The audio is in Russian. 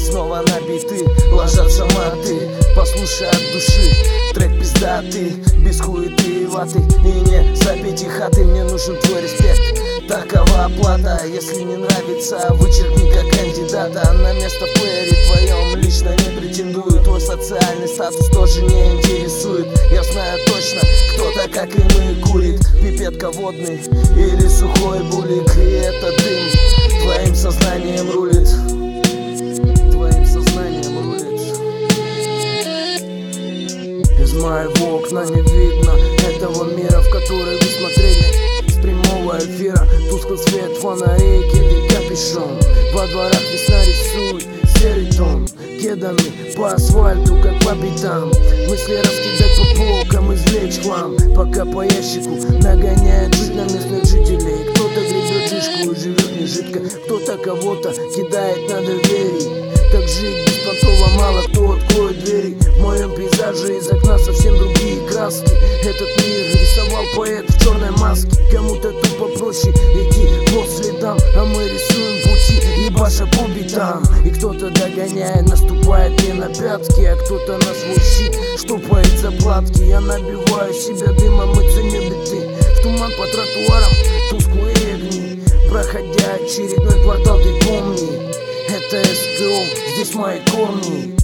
снова на биты ложатся маты. Послушай от души трек пиздатый, без хуеты и ваты. И не за пяти хаты, мне нужен твой респект. Такова оплата, если не нравится, вычеркни как кандидата. На место в плеере твоем лично не претендую. Твой социальный статус тоже не интересует. Я знаю точно, кто-то, как и мы, курит пипетка водный или сухой булик. И этот дым твоим сознанием рулит. Твоим сознанием рулит. Из моего окна не видно этого мира, в который вы смотрели с прямого эфира. Тусклый свет фонарей, кеды, капюшон. Во дворах весна рисует серый тон. Кедами по асфальту, как по битам. Мысли раскидать по полкам, извлечь хлам. Пока по ящику нагоняет жить на местных жителей. Кто-то гребет жишку и живет не жидко. Кто-то кого-то кидает на доверие. Как жить беспонтово, мало кто откроет двери. В моем пейзаже из окна совсем другие краски. Этот мир рисовал поэт в черной маске. Кому-то тупо проще идти по следам, а мы рисуем пути, ебаша по битам. И кто-то догоняет, наступает мне на пятки, а кто-то на свой щит штопает заплатки. Я набиваю себя дымом и ценю биты. В туман по тротуарам тусклые огни. Проходя очередной квартал, ты помни, это СТО, здесь мои корни.